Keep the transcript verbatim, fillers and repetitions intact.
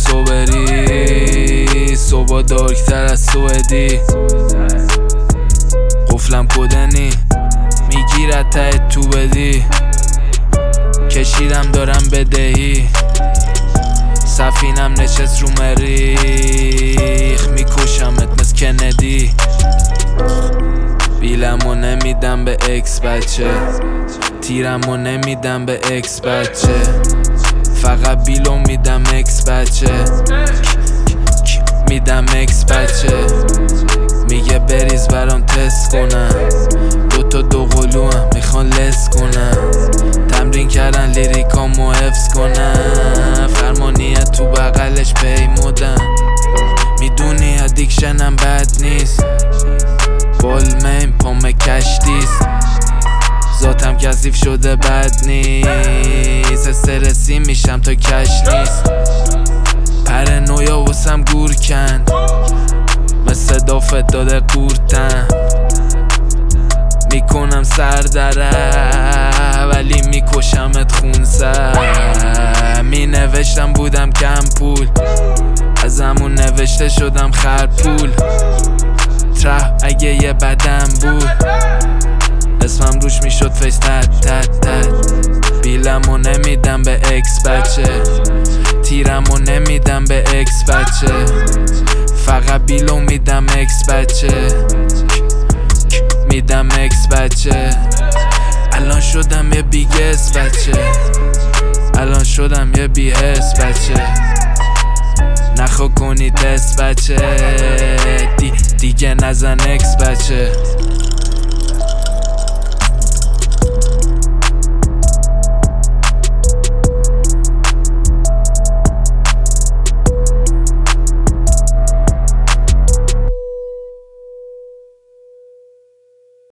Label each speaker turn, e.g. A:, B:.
A: صبری صبح دارکتر از سوئدی قفلم کدنی میگیرد ته تو بدی کشیدم دارم بدهی سفینم نشست رو مریخ میکشمت مثل کندی بیلمو نمیدم به اکس بچه تیرمو نمیدم به اکس بچه فقط بیلو میدم اکس بچه میدم اکس بچه میگه بریز برام تست کنم دوتا دو قلو هم میخوان لس کنم تمرین کردن لیریکامو حفظ کنم فرمانیت تو بغلش پیمودم میدونی ادیکشنم بد نیست بالمین پام کشتیست ذاتم کثیف شده بد نیست استرسی میشم تا کش نیست پرنویا واسم گور کن مثل دافت داده قورتم میکنم سر دره ولی میکشمت خون سر می نوشتم بودم کم پول از همون نوشته شدم خرپول تره اگه یه بدم بود اسمم روش میشد فیس تت تت تت بیلمو نمیدم به اکس بچه تیرمو نمیدم به اکس بچه فقط بیلو میدم اکس بچه میدم اکس بچه الان شدم یه بیگس بچه الان شدم یه بیهس بچه نخوا کنی دست بچه دی دیگه نزن اکس بچه